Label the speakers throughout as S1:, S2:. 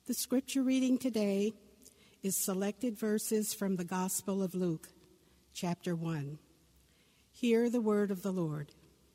S1: The scripture reading today is selected verses from the Gospel of Luke, chapter 1. Hear the word of the Lord.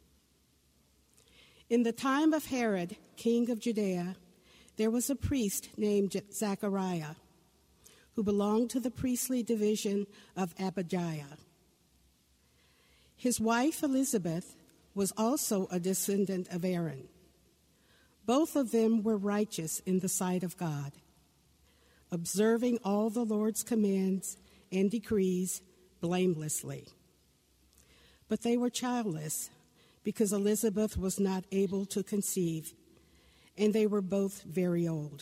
S1: In the time of Herod, king of Judea, there was a priest named Zechariah, who belonged to the priestly division of Abijah. His wife Elizabeth was also a descendant of Aaron. Both of them were righteous in the sight of God, observing all the Lord's commands and decrees blamelessly. But they were childless because Elizabeth was not able to conceive, and they were both very old.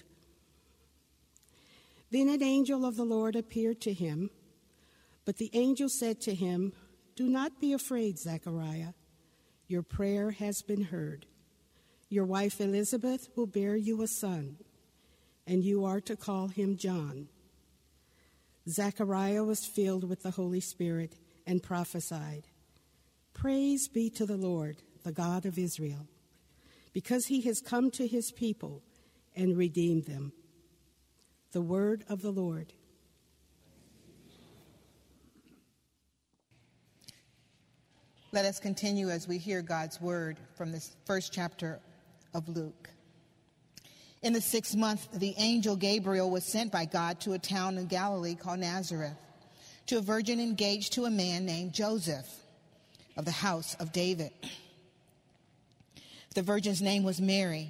S1: Then an angel of the Lord appeared to him, but the angel said to him, "Do not be afraid, Zechariah. Your prayer has been heard. Your wife Elizabeth will bear you a son, and you are to call him John." Zechariah was filled with the Holy Spirit and prophesied, "Praise be to the Lord, the God of Israel, because he has come to his people and redeemed them." The word of the Lord.
S2: Let us continue as we hear God's word from this first chapter of Luke. In the 6th month, the angel Gabriel was sent by God to a town in Galilee called Nazareth, to a virgin engaged to a man named Joseph of the house of David. The virgin's name was Mary.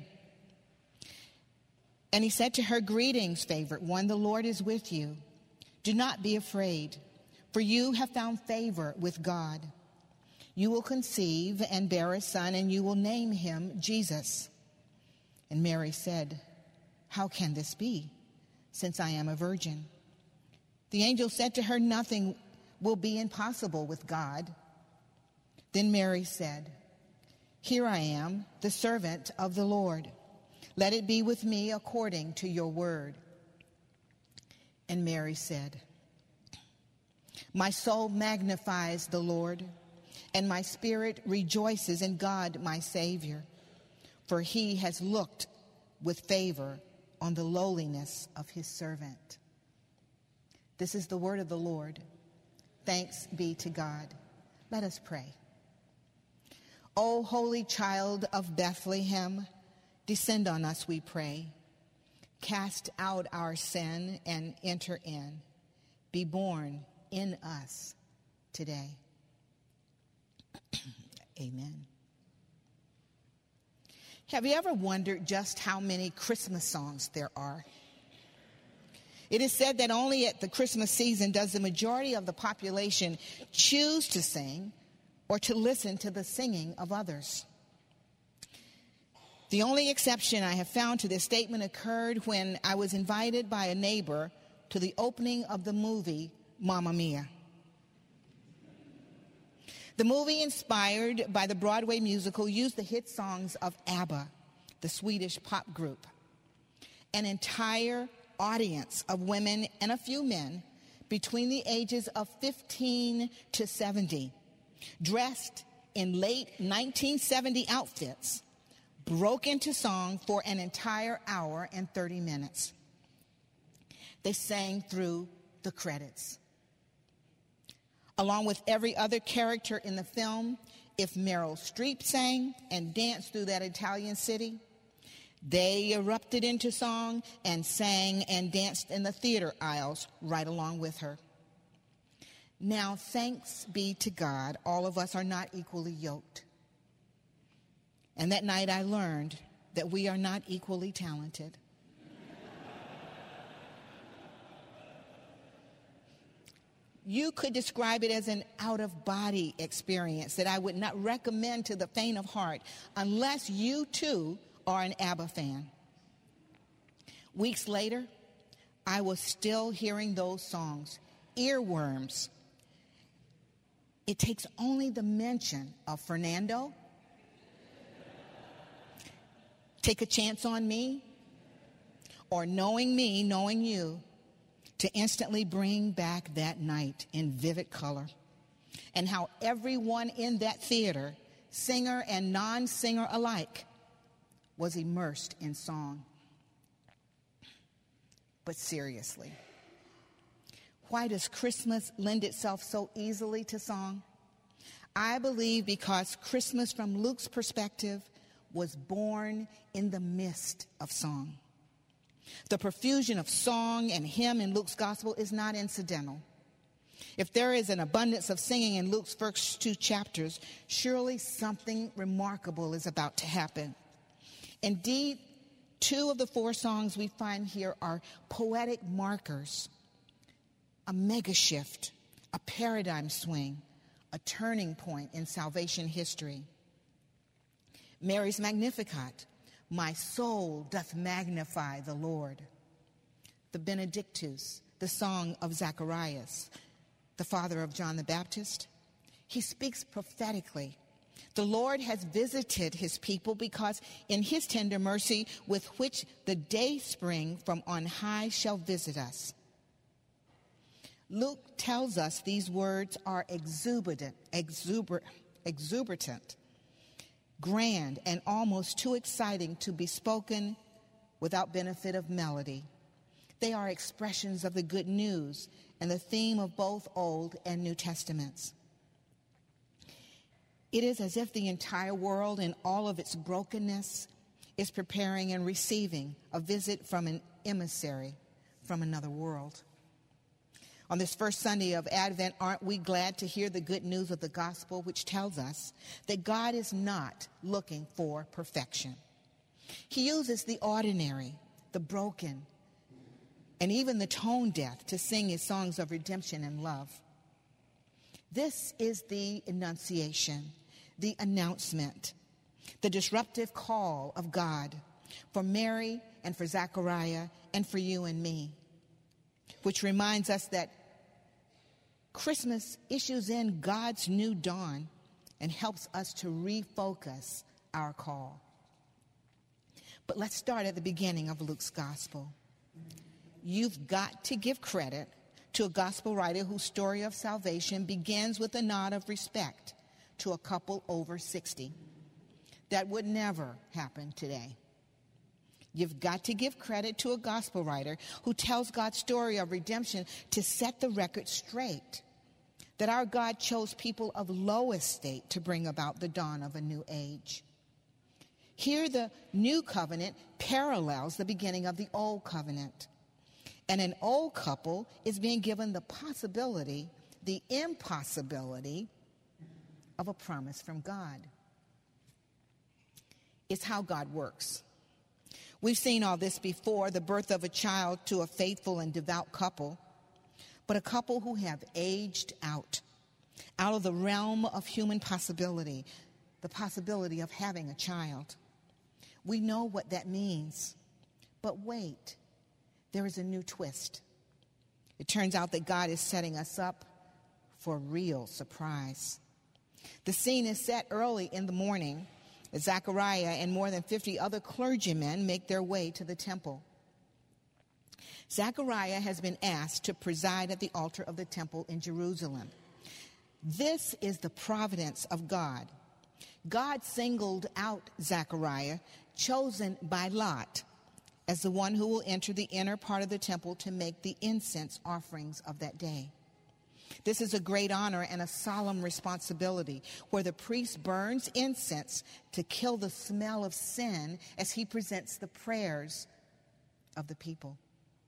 S2: And he said to her, "Greetings, favored one, the Lord is with you. Do not be afraid, for you have found favor with God. You will conceive and bear a son, and you will name him Jesus." And Mary said, "How can this be, since I am a virgin?" The angel said to her, "Nothing will be impossible with God." Then Mary said, "Here I am, the servant of the Lord. Let it be with me according to your word." And Mary said, "My soul magnifies the Lord, and my spirit rejoices in God my Savior, for he has looked with favor on the lowliness of his servant." This is the word of the Lord. Thanks be to God. Let us pray. O holy child of Bethlehem, descend on us, we pray. Cast out our sin and enter in. Be born in us today. Amen. Have you ever wondered just how many Christmas songs there are? It is said that only at the Christmas season does the majority of the population choose to sing or to listen to the singing of others. The only exception I have found to this statement occurred when I was invited by a neighbor to the opening of the movie Mamma Mia. The movie, inspired by the Broadway musical, used the hit songs of ABBA, the Swedish pop group. An entire audience of women and a few men between the ages of 15 to 70, dressed in late 1970 outfits, broke into song for an entire hour and 30 minutes. They sang through the credits. Along with every other character in the film, if Meryl Streep sang and danced through that Italian city, they erupted into song and sang and danced in the theater aisles right along with her. Now, thanks be to God, all of us are not equally yoked. And that night I learned that we are not equally talented. You could describe it as an out-of-body experience that I would not recommend to the faint of heart unless you, too, are an ABBA fan. Weeks later, I was still hearing those songs, earworms. It takes only the mention of Fernando, Take a Chance on Me, or Knowing Me, Knowing You, to instantly bring back that night in vivid color, and how everyone in that theater, singer and non-singer alike, was immersed in song. but seriously. Why does Christmas lend itself so easily to song? I believe because Christmas, from Luke's perspective, was born in the midst of song. The profusion of song and hymn in Luke's gospel is not incidental. If there is an abundance of singing in Luke's first 2 chapters, surely something remarkable is about to happen. Indeed, 2 of the 4 songs we find here are poetic markers, a mega shift, a paradigm swing, a turning point in salvation history. Mary's Magnificat, my soul doth magnify the Lord. The Benedictus, the song of Zacharias, the father of John the Baptist. He speaks prophetically. The Lord has visited his people because in his tender mercy with which the dayspring from on high shall visit us. Luke tells us these words are exuberant, grand, and almost too exciting to be spoken without benefit of melody. They are expressions of the good news and the theme of both Old and New Testaments. It is as if the entire world in all of its brokenness is preparing and receiving a visit from an emissary from another world. On this first Sunday of Advent, aren't we glad to hear the good news of the gospel, which tells us that God is not looking for perfection. He uses the ordinary, the broken, and even the tone deaf to sing his songs of redemption and love. This is the annunciation, the announcement, the disruptive call of God for Mary and for Zechariah and for you and me, which reminds us that Christmas issues in God's new dawn and helps us to refocus our call. But let's start at the beginning of Luke's gospel. You've got to give credit to a gospel writer whose story of salvation begins with a nod of respect to a couple over 60. That would never happen today. You've got to give credit to a gospel writer who tells God's story of redemption to set the record straight, that our God chose people of low estate to bring about the dawn of a new age. Here, the new covenant parallels the beginning of the old covenant. And an old couple is being given the possibility, the impossibility of a promise from God. It's how God works. We've seen all this before, the birth of a child to a faithful and devout couple, but a couple who have aged out of the realm of human possibility, the possibility of having a child. We know what that means. But wait, there is a new twist. It turns out that God is setting us up for a real surprise. The scene is set early in the morning as Zechariah and more than 50 other clergymen make their way to the temple. Zechariah has been asked to preside at the altar of the temple in Jerusalem. This is the providence of God. God singled out Zechariah, chosen by Lot, as the one who will enter the inner part of the temple to make the incense offerings of that day. This is a great honor and a solemn responsibility, where the priest burns incense to kill the smell of sin as he presents the prayers of the people.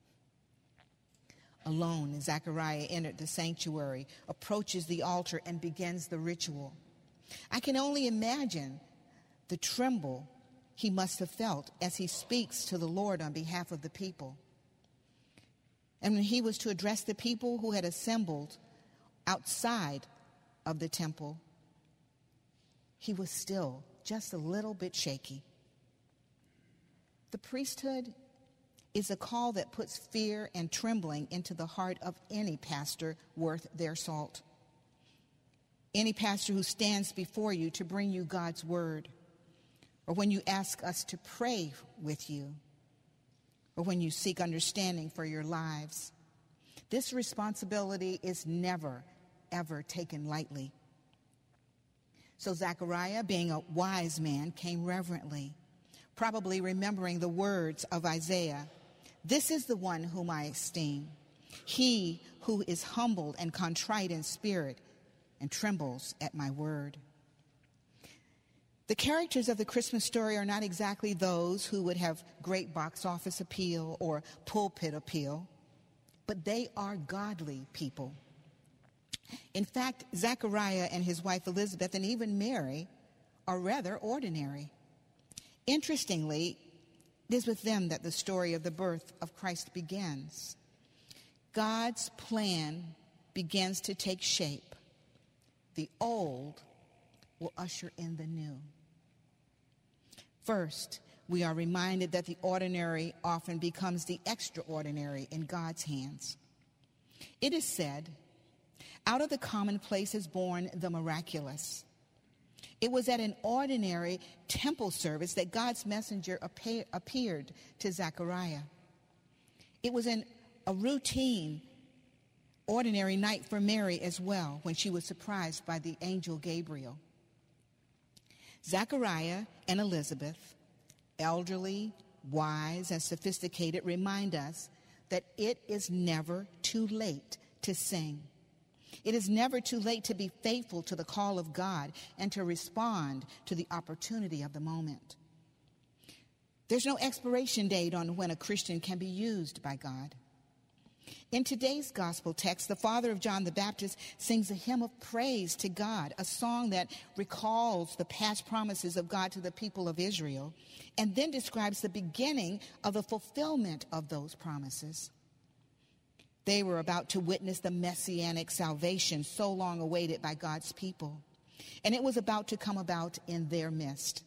S2: Alone, Zechariah entered the sanctuary, approaches the altar, and begins the ritual. I can only imagine the tremble he must have felt as he speaks to the Lord on behalf of the people. And when he was to address the people who had assembled outside of the temple, he was still just a little bit shaky. The priesthood is a call that puts fear and trembling into the heart of any pastor worth their salt. Any pastor who stands before you to bring you God's word, or when you ask us to pray with you, or when you seek understanding for your lives. This responsibility is never, ever taken lightly. So Zechariah, being a wise man, came reverently, probably remembering the words of Isaiah. This is the one whom I esteem, he who is humbled and contrite in spirit and trembles at my word. The characters of the Christmas story are not exactly those who would have great box office appeal or pulpit appeal, but they are godly people. In fact, Zechariah and his wife Elizabeth and even Mary are rather ordinary. Interestingly, it is with them that the story of the birth of Christ begins. God's plan begins to take shape. The old will usher in the new. First, we are reminded that the ordinary often becomes the extraordinary in God's hands. It is said, out of the commonplace is born the miraculous. It was at an ordinary temple service that God's messenger appeared to Zechariah. It was in a routine, ordinary night for Mary as well, when she was surprised by the angel Gabriel. Zechariah and Elizabeth, elderly, wise, and sophisticated, remind us that it is never too late to sing. It is never too late to be faithful to the call of God and to respond to the opportunity of the moment. There's no expiration date on when a Christian can be used by God. In today's gospel text, the father of John the Baptist sings a hymn of praise to God, a song that recalls the past promises of God to the people of Israel, and then describes the beginning of the fulfillment of those promises. They were about to witness the messianic salvation so long awaited by God's people, and it was about to come about in their midst.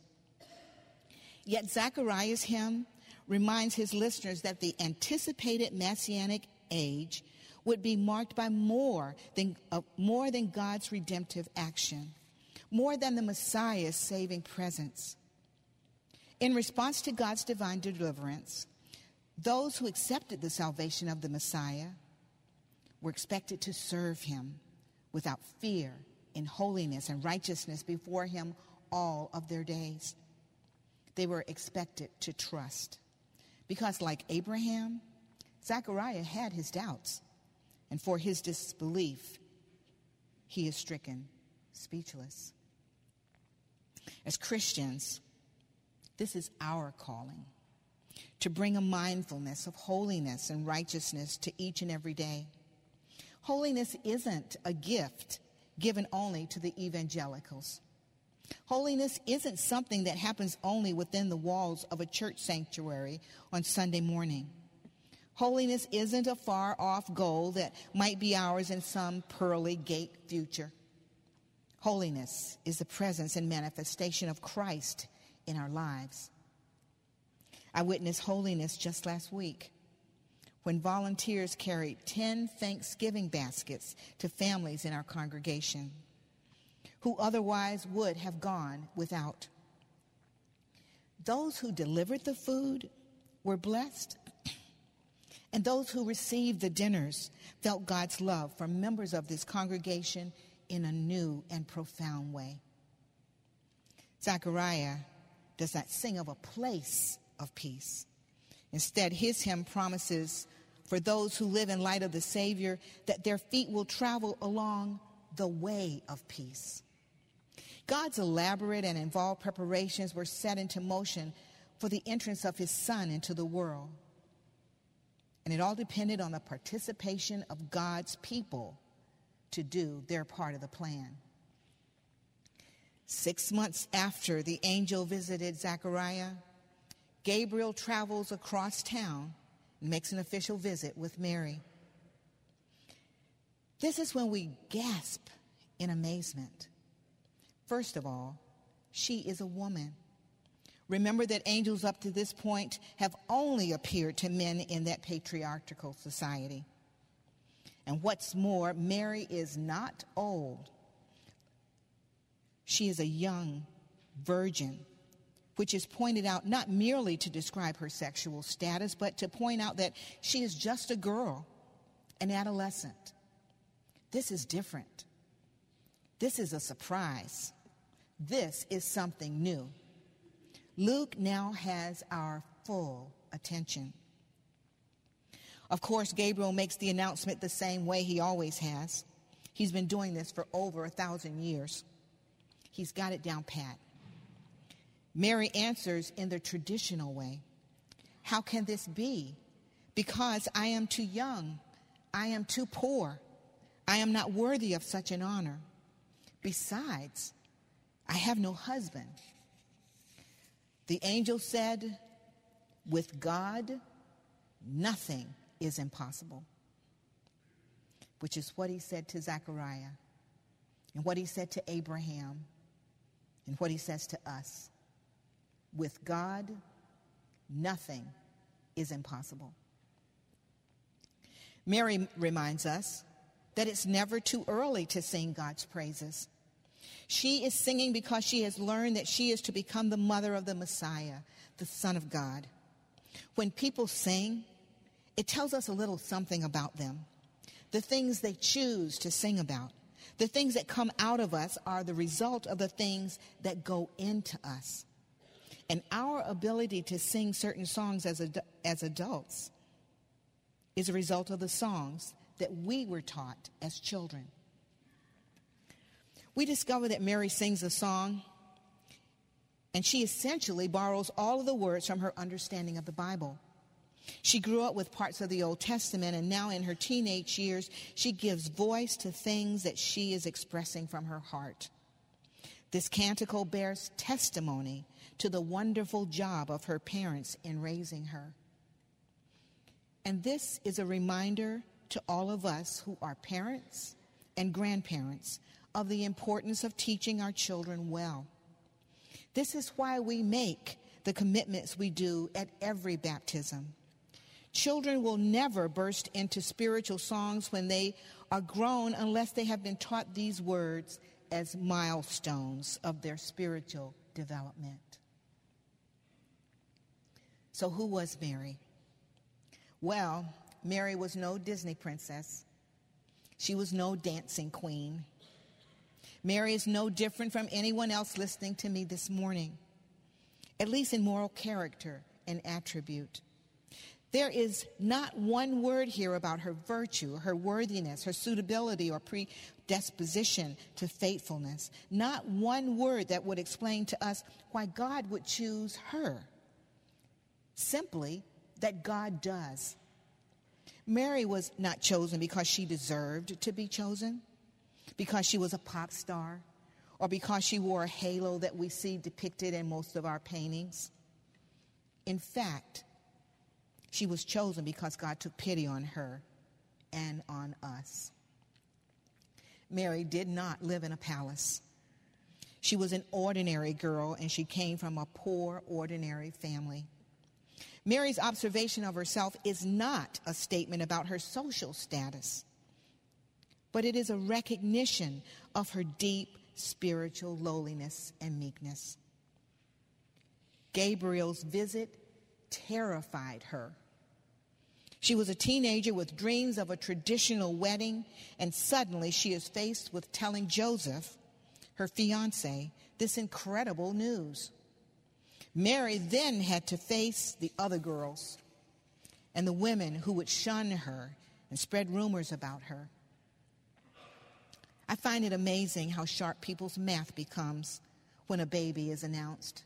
S2: Yet Zechariah's hymn reminds his listeners that the anticipated messianic age would be marked by more than God's redemptive action, more than the Messiah's saving presence. In response to God's divine deliverance, those who accepted the salvation of the Messiah were expected to serve him without fear, in holiness and righteousness before him all of their days. They were expected to trust, because like Abraham, Zechariah had his doubts, and for his disbelief, he is stricken speechless. As Christians, this is our calling, to bring a mindfulness of holiness and righteousness to each and every day. Holiness isn't a gift given only to the evangelicals. Holiness isn't something that happens only within the walls of a church sanctuary on Sunday morning. Holiness isn't a far-off goal that might be ours in some pearly gate future. Holiness is the presence and manifestation of Christ in our lives. I witnessed holiness just last week when volunteers carried 10 Thanksgiving baskets to families in our congregation who otherwise would have gone without. Those who delivered the food were blessed, and those who received the dinners felt God's love from members of this congregation in a new and profound way. Zechariah does not sing of a place of peace. Instead, his hymn promises for those who live in light of the Savior that their feet will travel along the way of peace. God's elaborate and involved preparations were set into motion for the entrance of his Son into the world. And it all depended on the participation of God's people to do their part of the plan. 6 months after the angel visited Zechariah, Gabriel travels across town and makes an official visit with Mary. This is when we gasp in amazement. First of all, she is a woman. Remember that angels up to this point have only appeared to men in that patriarchal society. And what's more, Mary is not old. She is a young virgin, which is pointed out not merely to describe her sexual status, but to point out that she is just a girl, an adolescent. This is different. This is a surprise. This is something new. Luke now has our full attention. Of course, Gabriel makes the announcement the same way he always has. He's been doing this for over 1,000 years. He's got it down pat. Mary answers in the traditional way. How can this be? Because I am too young. I am too poor. I am not worthy of such an honor. Besides, I have no husband. The angel said, with God, nothing is impossible. Which is what he said to Zechariah, and what he said to Abraham, and what he says to us. With God, nothing is impossible. Mary reminds us that it's never too early to sing God's praises. She is singing because she has learned that she is to become the mother of the Messiah, the Son of God. When people sing, it tells us a little something about them. The things they choose to sing about, the things that come out of us are the result of the things that go into us. And our ability to sing certain songs as adults is a result of the songs that we were taught as children. We discover that Mary sings a song, and she essentially borrows all of the words from her understanding of the Bible. She grew up with parts of the Old Testament, and now in her teenage years, she gives voice to things that she is expressing from her heart. This canticle bears testimony to the wonderful job of her parents in raising her. And this is a reminder to all of us who are parents and grandparents of the importance of teaching our children well. This is why we make the commitments we do at every baptism. Children will never burst into spiritual songs when they are grown unless they have been taught these words as milestones of their spiritual development. So who was Mary? Well, Mary was no Disney princess. She was no dancing queen. Mary is no different from anyone else listening to me this morning, at least in moral character and attribute. There is not one word here about her virtue, her worthiness, her suitability, or predisposition to faithfulness. Not one word that would explain to us why God would choose her. Simply that God does. Mary was not chosen because she deserved to be chosen, because she was a pop star, or because she wore a halo that we see depicted in most of our paintings. In fact, she was chosen because God took pity on her and on us. Mary did not live in a palace. She was an ordinary girl, and she came from a poor, ordinary family. Mary's observation of herself is not a statement about her social status, but it is a recognition of her deep spiritual lowliness and meekness. Gabriel's visit terrified her. She was a teenager with dreams of a traditional wedding, and suddenly she is faced with telling Joseph, her fiancé, this incredible news. Mary then had to face the other girls and the women who would shun her and spread rumors about her. I find it amazing how sharp people's math becomes when a baby is announced.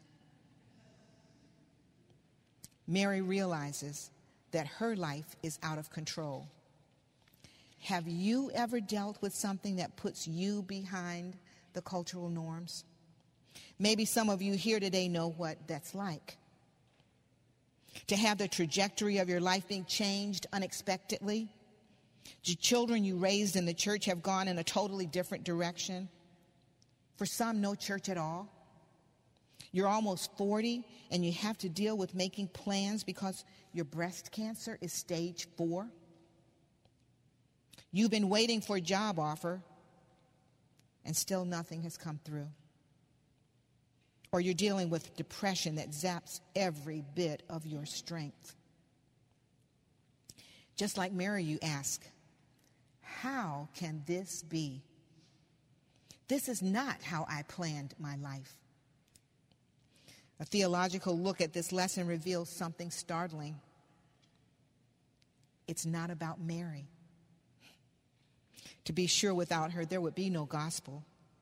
S2: Mary realizes that her life is out of control. Have you ever dealt with something that puts you behind the cultural norms? Maybe some of you here today know what that's like. To have the trajectory of your life being changed unexpectedly. The children you raised in the church have gone in a totally different direction. For some, no church at all. You're almost 40 and you have to deal with making plans because your breast cancer is stage 4. You've been waiting for a job offer and still nothing has come through. Or you're dealing with depression that zaps every bit of your strength. Just like Mary, you ask, how can this be? This is not how I planned my life. A theological look at this lesson reveals something startling. It's not about Mary. To be sure, without her, there would be no gospel.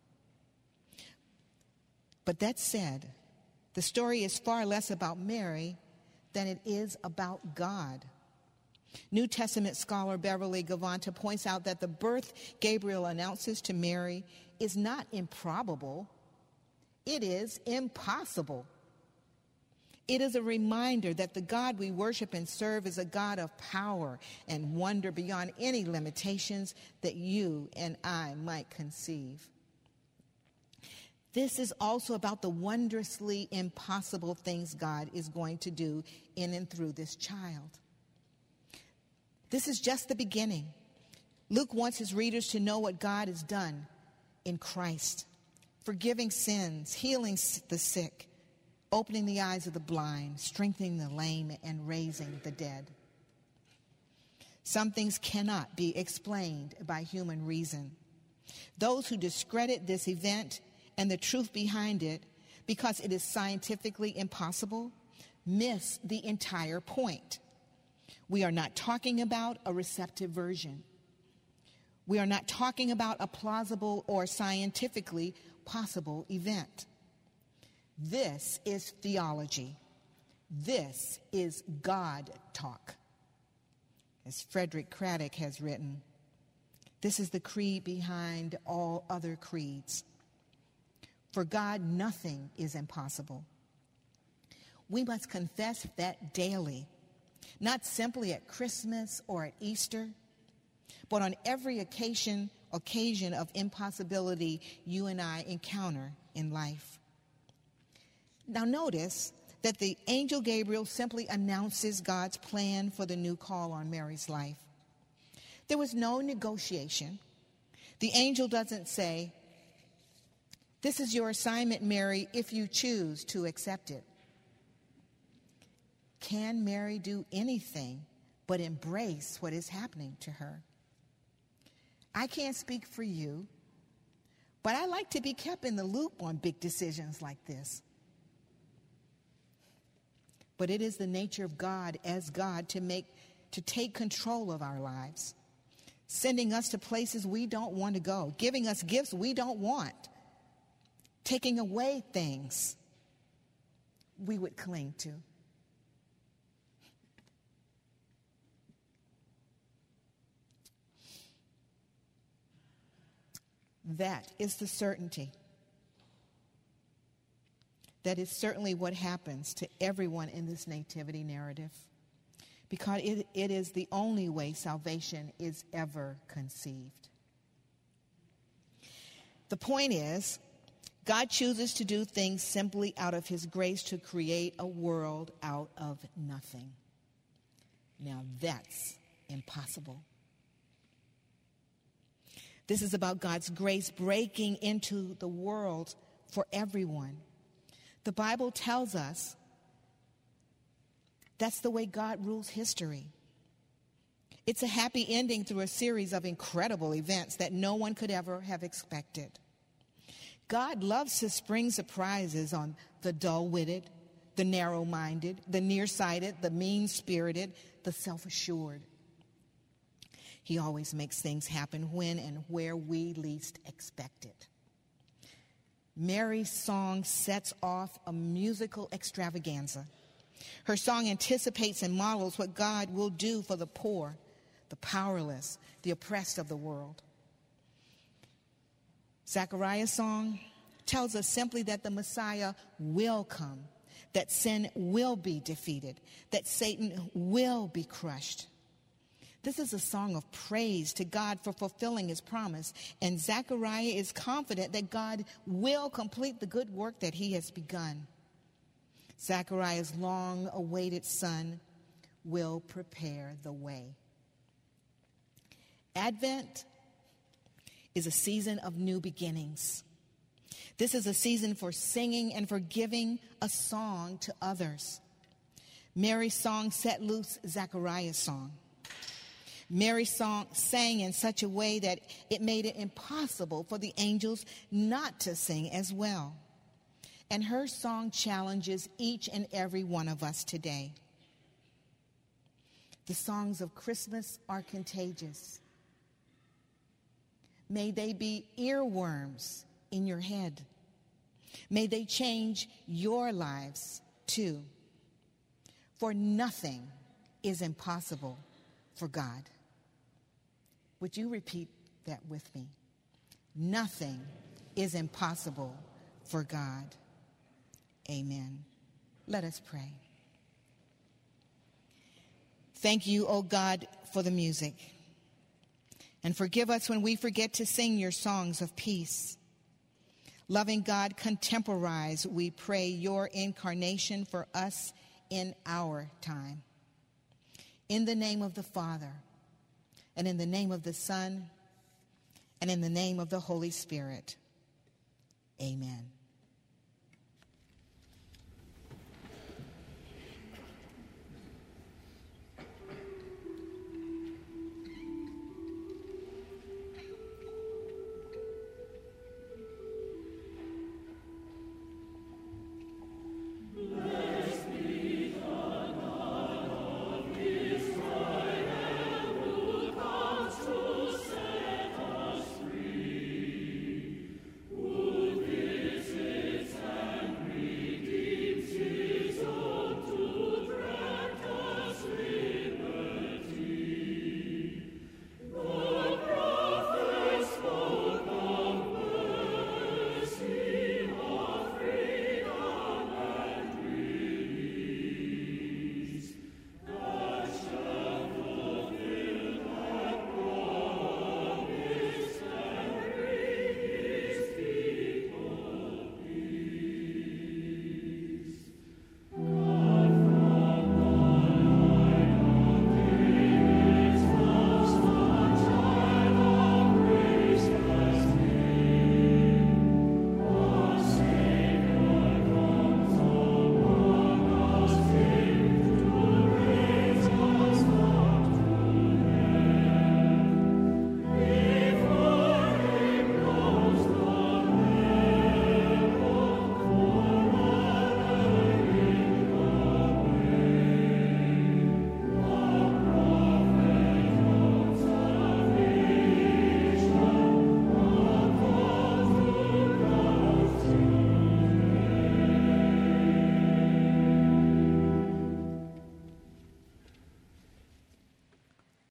S2: But that said, the story is far less about Mary than it is about God. New Testament scholar Beverly Gavanta points out that the birth Gabriel announces to Mary is not improbable. It is impossible. It is a reminder that the God we worship and serve is a God of power and wonder beyond any limitations that you and I might conceive. This is also about the wondrously impossible things God is going to do in and through this child. This is just the beginning. Luke wants his readers to know what God has done in Christ, forgiving sins, healing the sick, opening the eyes of the blind, strengthening the lame, and raising the dead. Some things cannot be explained by human reason. Those who discredit this event and the truth behind it because it is scientifically impossible miss the entire point. We are not talking about a receptive version. We are not talking about a plausible or scientifically possible event. This is theology. This is God talk. As Frederick Craddock has written, this is the creed behind all other creeds. For God, nothing is impossible. We must confess that daily, not simply at Christmas or at Easter, but on every occasion of impossibility you and I encounter in life. Now notice that the angel Gabriel simply announces God's plan for the new call on Mary's life. There was no negotiation. The angel doesn't say, "This is your assignment, Mary, if you choose to accept it." Can Mary do anything but embrace what is happening to her? I can't speak for you, but I like to be kept in the loop on big decisions like this. But it is the nature of God as God to take control of our lives, sending us to places we don't want to go, giving us gifts we don't want, taking away things we would cling to. That is the certainty. That is certainly what happens to everyone in this nativity narrative, because it is the only way salvation is ever conceived. The point is, God chooses to do things simply out of his grace to create a world out of nothing. Now that's impossible. This is about God's grace breaking into the world for everyone. The Bible tells us that's the way God rules history. It's a happy ending through a series of incredible events that no one could ever have expected. God loves to spring surprises on the dull-witted, the narrow-minded, the nearsighted, the mean-spirited, the self-assured. He always makes things happen when and where we least expect it. Mary's song sets off a musical extravaganza. Her song anticipates and models what God will do for the poor, the powerless, the oppressed of the world. Zechariah's song tells us simply that the Messiah will come, that sin will be defeated, that Satan will be crushed. This is a song of praise to God for fulfilling his promise, and Zechariah is confident that God will complete the good work that he has begun. Zechariah's long-awaited son will prepare the way. Advent is a season of new beginnings. This is a season for singing and for giving a song to others. Mary's song set loose Zechariah's song. Mary's song sang in such a way that it made it impossible for the angels not to sing as well. And her song challenges each and every one of us today. The songs of Christmas are contagious. May they be earworms in your head. May they change your lives too. For nothing is impossible for God. Would you repeat that with me? Nothing is impossible for God. Amen. Let us pray. Thank you, O God, for the music. And forgive us when we forget to sing your songs of peace. Loving God, contemporize, we pray, your incarnation for us in our time. In the name of the Father, and in the name of the Son, and in the name of the Holy Spirit. Amen.